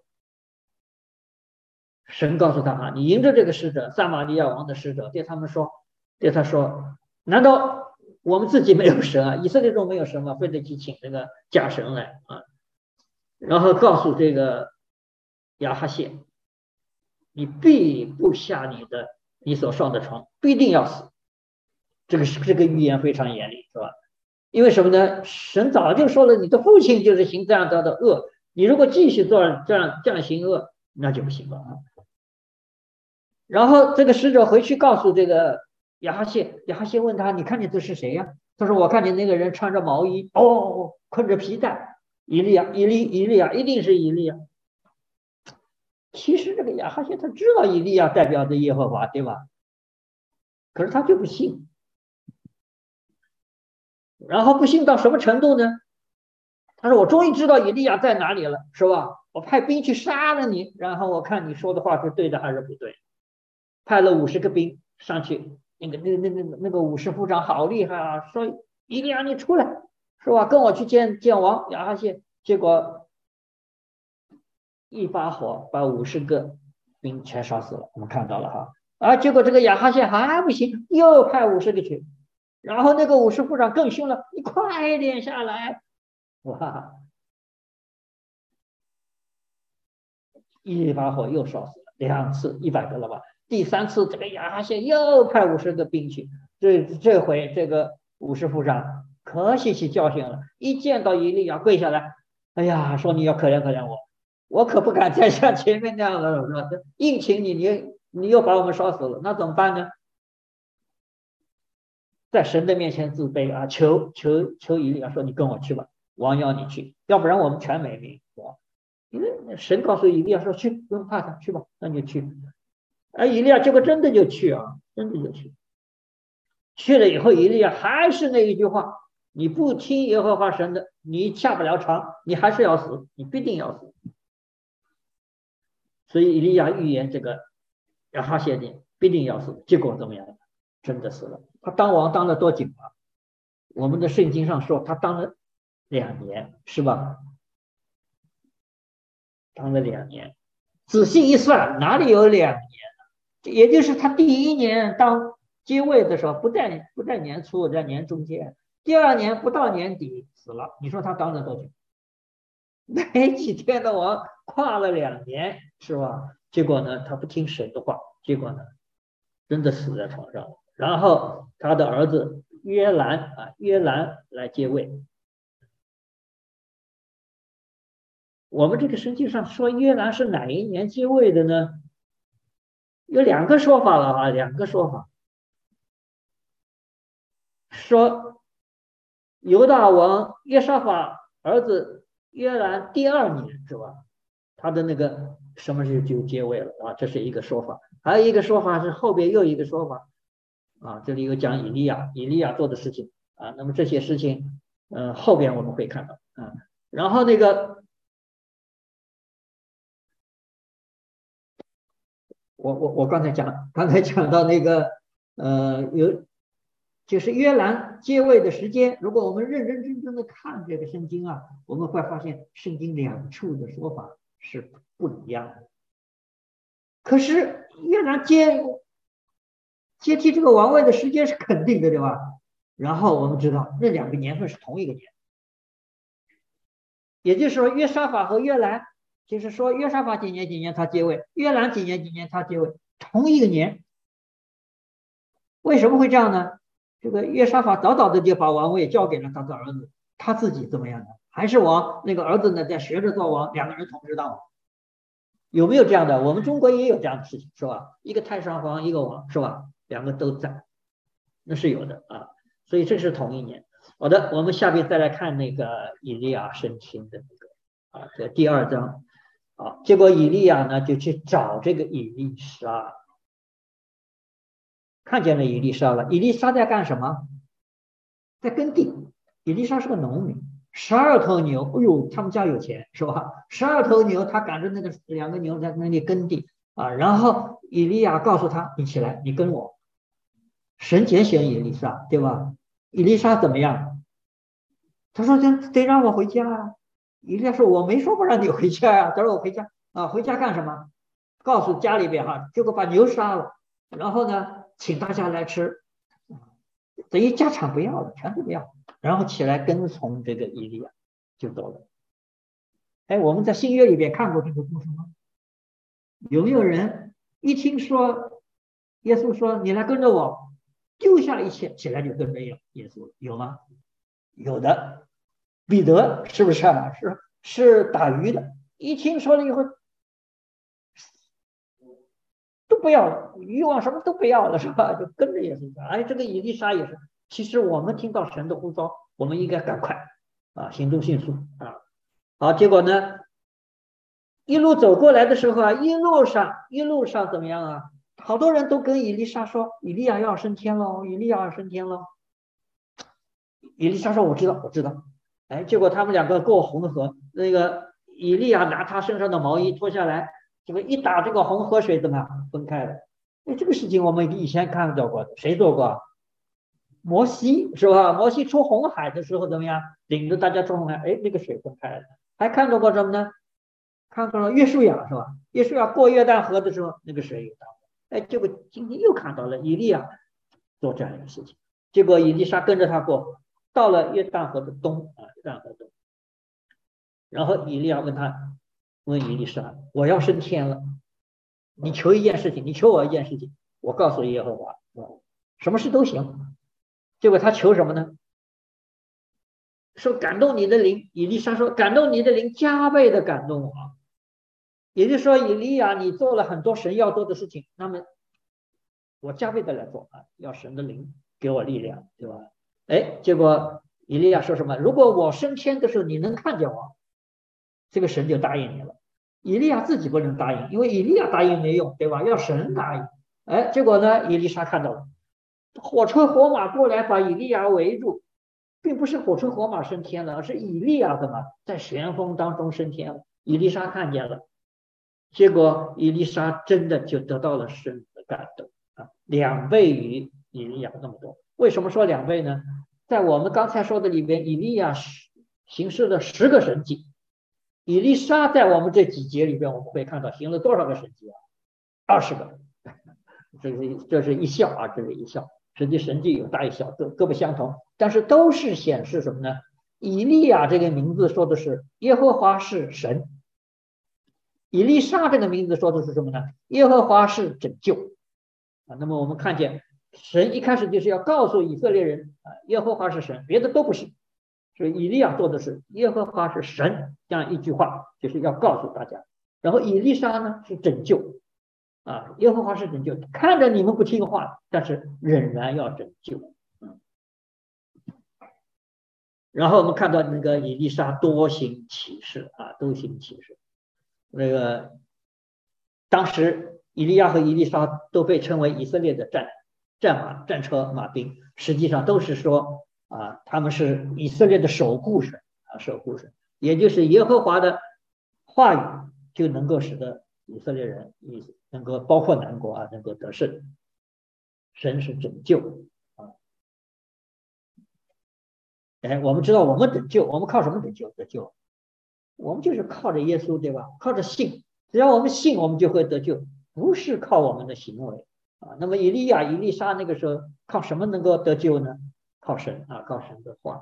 神告诉他哈，你迎着这个使者，撒玛利亚王的使者，对他说，难道我们自己没有神啊？以色列中没有神吗？非得去请这个假神来啊？然后告诉这个亚哈谢，你必不下你所上的床，必定要死。这个预言非常严厉，是吧？因为什么呢？神早就说了，你的父亲就是行这样的恶，你如果继续做这样行恶，那就不行了啊。然后这个使者回去告诉这个亚哈谢，亚哈谢问他，你看见这是谁呀？他说我看见那个人穿着毛衣，哦，困着皮带，以利亚，一定是以利亚。其实这个亚哈谢他知道以利亚代表着耶和华，对吧？可是他就不信，然后不信到什么程度呢？他说我终于知道以利亚在哪里了，是吧？我派兵去杀了你，然后我看你说的话是对的还是不对。派了50个兵上去，那个50夫长好厉害啊，说以利亚你出来，是吧？跟我去见王亚哈谢。结果一发火把50个兵全烧死了，我们看到了哈。啊，结果这个亚哈谢还不行，又派50个去，然后那个50夫长更凶了，你快点下来，哇！一把火又烧死了2次，100个了吧？第3次这个亚哈谢又派50个兵去，这回这个50夫长可吸取教训了，一见到以利亚跪下来，哎呀，说你要可怜可怜我，我可不敢再像前面那样的是吧？硬请你又把我们烧死了，那怎么办呢？在神的面前自卑啊，求以利亚说你跟我去吧，王要你去，要不然我们全没命，是吧？因为神告诉以利亚说去，不用怕他，去吧，那你就去。而以利亚结果真的就去啊，真的就去。去了以后，以利亚还是那一句话：你不听耶和华神的，你下不了床，你还是要死，你必定要死。所以以利亚预言这个亚哈谢的必定要死，结果怎么样？真的死了。他当王当了多久啊？我们的圣经上说他当了2年，是吧？当了2年，仔细一算，哪里有2年？也就是他第1年当接位的时候，不在年初，在年中间，第2年不到年底死了。你说他当了多久？没几天的王，跨了2年，是吧？结果呢，他不听神的话，结果呢，真的死在床上。然后他的儿子约兰来接位。我们这个圣经上说约兰是哪一年接位的呢？有2个说法了啊，2个说法。说犹大王约沙法儿子约兰第2年是吧？他的那个什么时候就接位了啊？这是一个说法。还有一个说法是后边又一个说法啊，这里有讲以利亚做的事情啊。那么这些事情，后边我们会看到啊。然后那个我刚才讲到那个就是约兰接位的时间。如果我们认认真真的看这个圣经啊，我们会发现圣经两处的说法是不一样的。可是约兰接替这个王位的时间是肯定的，对吧？然后我们知道那两个年份是同一个年，也就是说约沙法和约兰，就是说约沙法几年几年他接位，约兰几年几年他接位，同一个年。为什么会这样呢？这个约沙法早早的就把王位交给了他的儿子，他自己怎么样呢？还是王，那个儿子呢在学着做王，两个人同时当王。有没有这样的？我们中国也有这样的事情，是吧？一个太上皇，一个王，是吧？两个都在，那是有的啊。所以这是同一年。好的，我们下面再来看那个以利亚生亲的那个啊，这第2章啊。结果以利亚呢就去找这个以利沙，看见了以利沙了。以利沙在干什么？在耕地。以利沙是个农民，12头牛，哎呦，他们家有钱是吧？12头牛，他赶着那个2个牛在那里耕地啊。然后以利亚告诉他：“你起来，你跟我。”神拣选以利沙，对吧？以利沙怎么样？他说：得让我回家啊。”以利亚说：“我没说不让你回家啊。”他说：“我回家啊，回家干什么？告诉家里边哈，结果把牛杀了，然后呢，请大家来吃，等于家产不要了，全都不要，然后起来跟从这个以利亚就走了。哎，我们在新约里边看过这个故事吗？有没有人一听说耶稣说你来跟着我，丢下一切起来就跟着耶稣？有吗？有的。彼得是不是啊？是打鱼的，一听说了以后都不要了，欲望什么都不要了，是吧？就跟着耶稣。哎，这个以利沙也是。其实我们听到神的呼召，我们应该赶快啊，行动迅速啊。好，结果呢，一路走过来的时候啊，一路上怎么样啊？好多人都跟以利沙说，以利亚要升天喽，以利亚要升天喽。以利沙说：“我知道，我知道。”哎，结果他们两个过红河，那个以利亚拿他身上的毛衣脱下来，这个一打这个红河水怎么样分开了？哎，这个事情我们以前看到过的，谁做过？摩西是吧？摩西出红海的时候怎么样？领着大家出红海，哎，那个水分开了。还看到过什么呢？看到了约书亚是吧？约书亚过约旦河的时候，那个水有大。哎，结果今天又看到了以利亚做这样一个事情，结果以利沙跟着他过，到了约旦河的东啊，约旦河东。然后以利亚问以利沙：“我要升天了，你求一件事情，你求我一件事情，我告诉耶和华，什么事都行。”结果他求什么呢？说感动你的灵。以利沙说：“感动你的灵，加倍的感动我。”也就是说，以利亚你做了很多神要做的事情，那么我加倍的来做啊，要神的灵给我力量，对吧？哎，结果以利亚说什么？如果我升天的时候你能看见我，这个神就答应你了。以利亚自己不能答应，因为以利亚答应没用，对吧？要神答应。哎，结果呢，以利沙看到了，火车火马过来把以利亚围住，并不是火车火马升天了，而是以利亚怎么在旋风当中升天了。以利沙看见了，结果以利沙真的就得到了神的感动啊，2倍于以利亚那么多。为什么说2倍呢？在我们刚才说的里边，以利亚行事了10个神迹，以利沙在我们这几节里边，我们会看到行了多少个神迹啊？20个。这是一笑啊，这是一笑。实际神迹有大有小，各不相同，但是都是显示什么呢？以利亚这个名字说的是耶和华是神，以利沙这个名字说的是什么呢？耶和华是拯救啊。那么我们看见神一开始就是要告诉以色列人啊，耶和华是神，别的都不是。所以以利亚做的是耶和华是神这样一句话，就是要告诉大家。然后以利沙呢是拯救啊，耶和华是拯救，看着你们不听话，但是仍然要拯救。然后我们看到那个以利沙多行奇事啊，多行奇事。那个当时以利亚和以利沙都被称为以色列的战马、战车、马兵，实际上都是说他们是以色列的守护神守护神，也就是耶和华的话语就能够使得以色列人能够包括南国能够得胜。神是拯救我们知道我们得救，我们靠什么得救？我们就是靠着耶稣，对吧？靠着信，只要我们信，我们就会得救，不是靠我们的行为那么以利亚、以利沙那个时候靠什么能够得救呢？靠神靠神的话。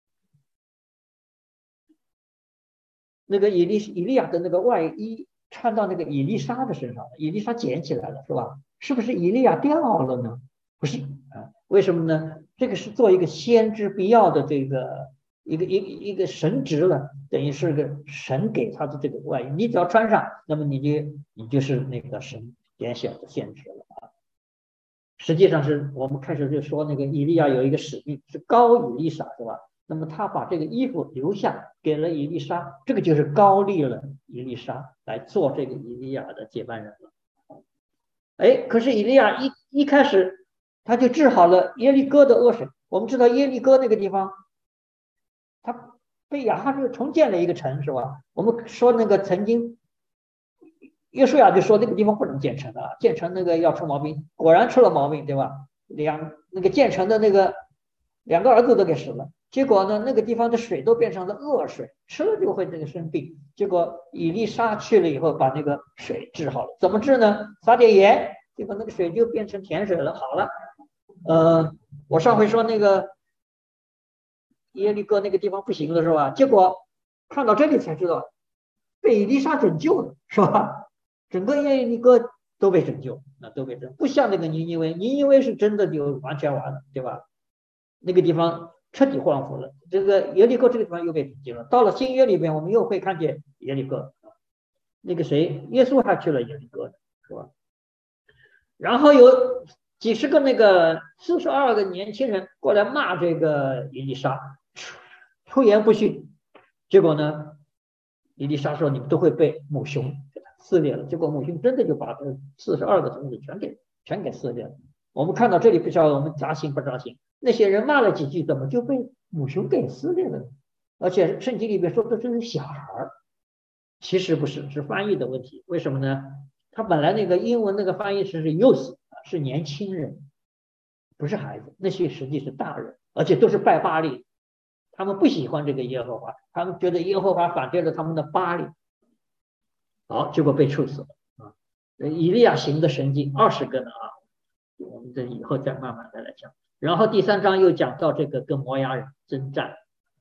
那个以利亚的那个外衣穿到那个以利沙的身上，以利沙捡起来了，是吧？是不是以利亚掉了呢？不是为什么呢？这个是做一个先知必要的这个一个神职了，等于是个神给他的这个外衣，你只要穿上，那么你就是那个神拣选的先知了实际上是我们开始就说那个以利亚有一个使命，是高以利沙，是吧？那么他把这个衣服留下给了以利沙，这个就是高立了以利沙来做这个以利亚的接班人了。可是以利亚一开始他就治好了耶利哥的恶水。我们知道耶利哥那个地方，他被亚哈斯重建了一个城，是吧？我们说那个曾经约书亚就说那个地方不能建成建成那个要出毛病，果然出了毛病，对吧？那个建成的那个2个儿子都给死了，结果呢，那个地方的水都变成了恶水，吃了就会这个生病。结果以利沙去了以后，把那个水治好了。怎么治呢？撒点盐，结果那个水就变成甜水了，好了。我上回说那个耶利哥那个地方不行了，是吧？结果看到这里才知道，被以利沙拯救了，是吧？整个耶利哥都被拯救，都被拯救，不像那个尼尼微，尼尼微是真的就完全完了，对吧？那个地方彻底荒芜了。这个耶利哥这个地方又被拯救了。到了新约里边，我们又会看见耶利哥，那个谁，耶稣还去了耶利哥，是吧？然后有几十个那个42个年轻人过来骂这个以利沙，出言不逊。结果呢，以利沙说你们都会被母熊撕裂了。结果母熊真的就把这42个童子全给撕裂了。我们看到这里不晓得我们扎心不扎心？那些人骂了几句，怎么就被母熊给撕裂了呢？而且圣经里面说的这是小孩，其实不是，是翻译的问题。为什么呢？他本来那个英文那个翻译是 youth， 是年轻人，不是孩子，那些实际是大人，而且都是拜巴力。他们不喜欢这个耶和华，他们觉得耶和华反对了他们的巴力，好，结果被处死了以利亚行的神迹20个呢我们这以后再慢慢的来讲。然后第3章又讲到这个跟摩押人征战，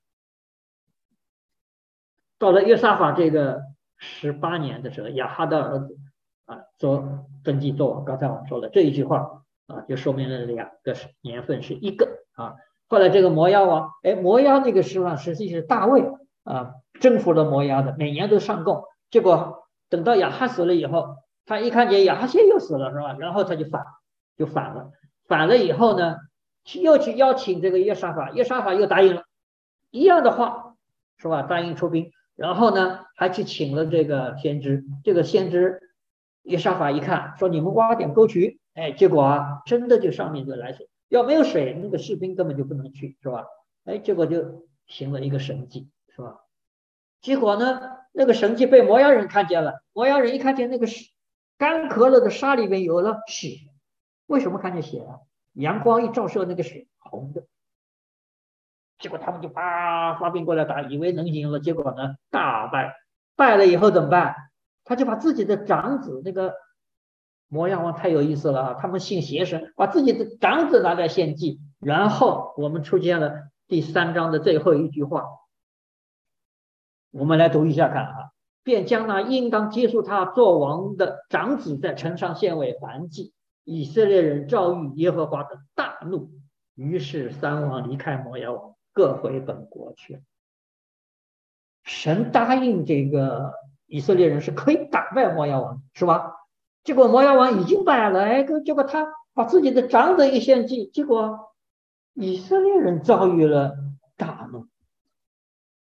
到了约沙法这个18年的时候，亚哈的儿子做登基做王。刚才我们说了这一句话就说明了2个年份是一个后来这个摩押王，摩押那个时候实际是大卫征服了摩押的，每年都上贡。结果等到亚哈死了以后，他一看见亚哈谢又死了，是吧？然后他就反了。反了以后呢，又去邀请这个约沙法，约沙法又答应了一样的话，是吧？答应出兵。然后呢，还去请了这个先知。这个先知约沙法一看，说你们挖点沟渠，结果真的就上面就来水。要没有水，那个士兵根本就不能去，是吧？结果就行了一个神迹，是吧？结果呢，那个神迹被摩押人看见了。摩押人一看见那个干涸了的沙里面有了血，为什么看见血阳光一照射，那个血红的。结果他们就发兵过来打，以为能赢了，结果呢大败。败了以后怎么办？他就把自己的长子，那个摩押王太有意思了他们信邪神，把自己的长子拿来献祭。然后我们出现了第3章的最后一句话，我们来读一下看便将那应当接受他做王的长子在城上献为燔祭。以色列人遭遇耶和华的大怒，于是3王离开摩押王，各回本国去。神答应这个以色列人是可以打败摩押王，是吧？结果摩押王已经败了，结果他把自己的长子一献祭，结果以色列人遭遇了大怒。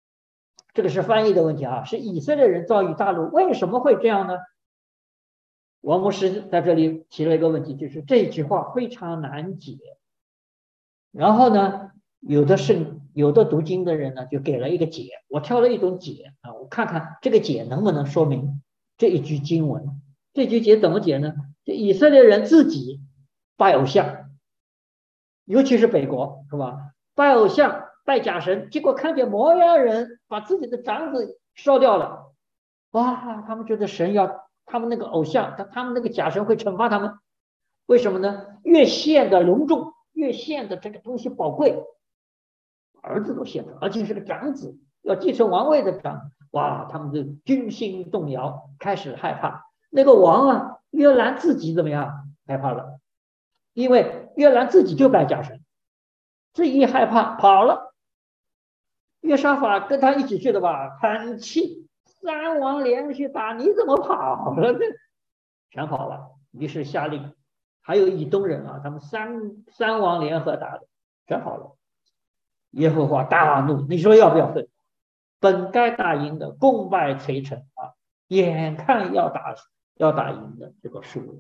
这个是翻译的问题是以色列人遭遇大怒。为什么会这样呢？ 王牧师在这里提了一个问题，就是这句话非常难解。然后呢，有的读经的人呢就给了一个解，我挑了一种解啊，我看看这个解能不能说明这一句经文。这句解怎么解呢？就以色列人自己拜偶像，尤其是北国，是吧？拜偶像、拜假神，结果看见摩押人把自己的长子烧掉了，哇，他们觉得神要他们那个偶像，他们那个假神会惩罚他们，为什么呢？越献的隆重，越献的这个东西宝贵，儿子都献了，而且是个长子，要继承王位的长子，哇，他们就军心动摇，开始害怕。那个王啊，约兰自己怎么样？害怕了，因为约兰自己就拜假神，这一害怕跑了。约沙法跟他一起去的吧，很气，三王连续打，你怎么跑了？这全跑了。于是下令，还有以东人啊，他们三王联合打的，全跑了。耶和华大怒，你说要不要分？本该打赢的，功败垂成啊！眼看要打赢的，这个输了。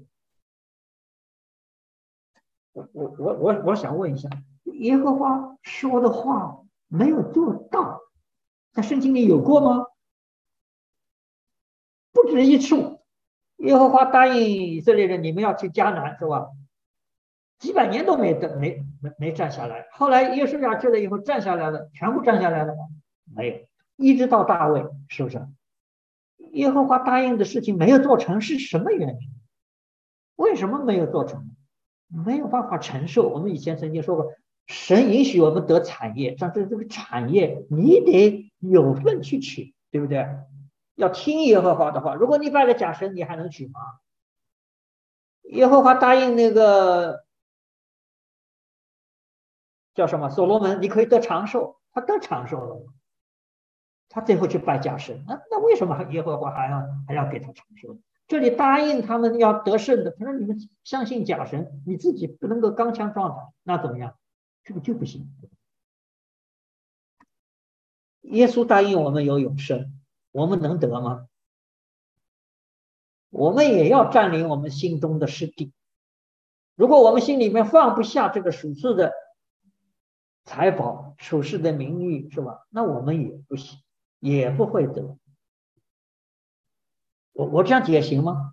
我想问一下，耶和华说的话没有做到，在圣经里有过吗？不止一处。耶和华答应以色列人，你们要去迦南，是吧？几百年都没站下来。后来耶稣亚去了以后站下来了，全部站下来了吗？没有，一直到大卫，是不是？耶和华答应的事情没有做成，是什么原因？为什么没有做成？没有办法承受。我们以前曾经说过，神允许我们得产业，但是这个产业你得有份去取，对不对？要听耶和华的话。如果你拜了假神，你还能取吗？耶和华答应那个叫什么所罗门，你可以得长寿，他得长寿了，他最后去拜假神，那为什么耶和华还要给他长寿？这里答应他们要得胜的，他说你们相信假神，你自己不能够刚强壮胆，那怎么样？这个就不行。耶稣答应我们有永生，我们能得吗？我们也要占领我们心中的失地。如果我们心里面放不下这个属世的财宝、属世的名誉，是吧？那我们也不行，也不会得。我这样解行吗？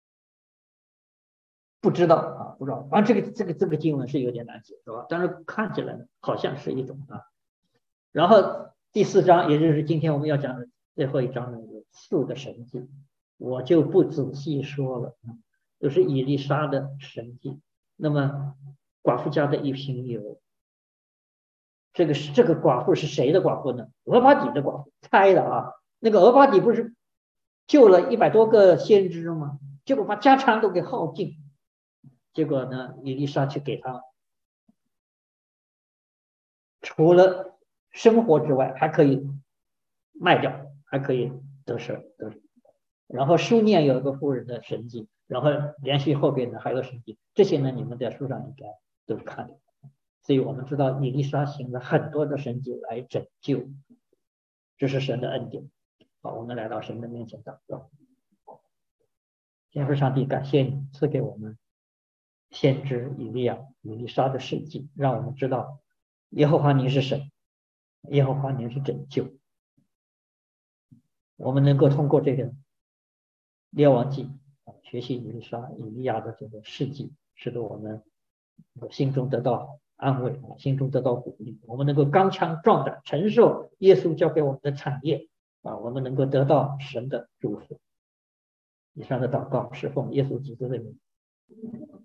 不知道啊，不知道。反正这个经文是有点难解，是吧？但是看起来好像是一种啊。然后第4章，也就是今天我们要讲的最后一章的4个神迹，我就不仔细说了，都是以利沙的神迹。那么寡妇家的一瓶油，这个寡妇是谁的寡妇呢？俄巴底的寡妇，猜的啊。那个俄巴底不是救了100多个先知吗？结果把家产都给耗尽。结果呢，以利沙去给他，除了生活之外，还可以卖掉，还可以得胜。然后书念有一个妇人的神迹，然后连续后边的还有神迹，这些呢你们在书上应该都看到。所以我们知道以利沙行了很多的神迹来拯救，这是神的恩典。好，我们来到神的面前祷告。天父上帝，感谢你赐给我们先知以利亚、以利沙的事迹，让我们知道耶和华您是神，耶和华您是拯救。我们能够通过这个列王记学习以利沙、以利亚的这个事迹，使得我们心中得到安慰，心中得到鼓励，我们能够刚强壮胆，承受耶稣交给我们的产业我们能够得到神的祝福。以上的祷告是奉耶稣基督的名。